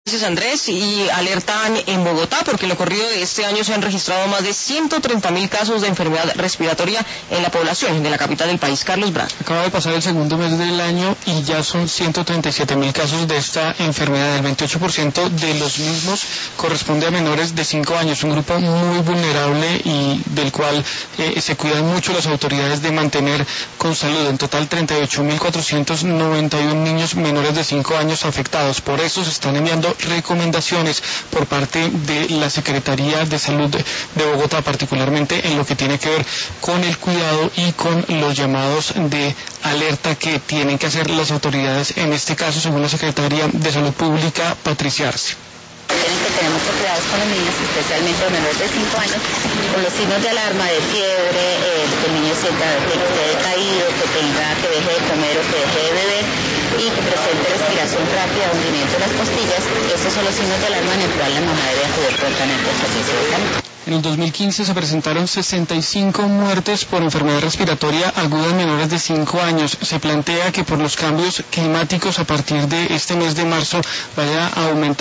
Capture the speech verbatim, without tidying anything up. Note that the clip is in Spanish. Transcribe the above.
Gracias, Andrés, y alertan en Bogotá porque en lo corrido de este año se han registrado más de ciento treinta mil casos de enfermedad respiratoria en la población de la capital del país. Carlos Brand. Acaba de pasar el segundo mes del año y ya son ciento treinta y siete mil casos de esta enfermedad. El veintiocho por ciento de los mismos corresponde a menores de cinco años, un grupo muy vulnerable y del cual eh, se cuidan mucho las autoridades de mantener con salud. En total, treinta y ocho mil cuatrocientos noventa y uno niños menores de cinco años afectados. Por eso se están enviando recomendaciones por parte de la Secretaría de Salud de Bogotá, particularmente en lo que tiene que ver con el cuidado y con los llamados de alerta que tienen que hacer las autoridades, en este caso, según la Secretaría de Salud Pública, Patricia Arce. Tienen que tener mucho cuidado con los niños, especialmente los menores de cinco años, con los signos de alarma, de fiebre, eh, que el niño sienta que esté decaído, que tenga, que deje de comer o que deje de beber y que presente respiración rápida, hundimiento de las costillas. Esos son los signos de alarma en el cual la mamá debe acudir prontamente al servicio de salud. En el dos mil quince se presentaron sesenta y cinco muertes por enfermedad respiratoria aguda en menores de cinco años. Se plantea que por los cambios climáticos a partir de este mes de marzo vaya a aumentar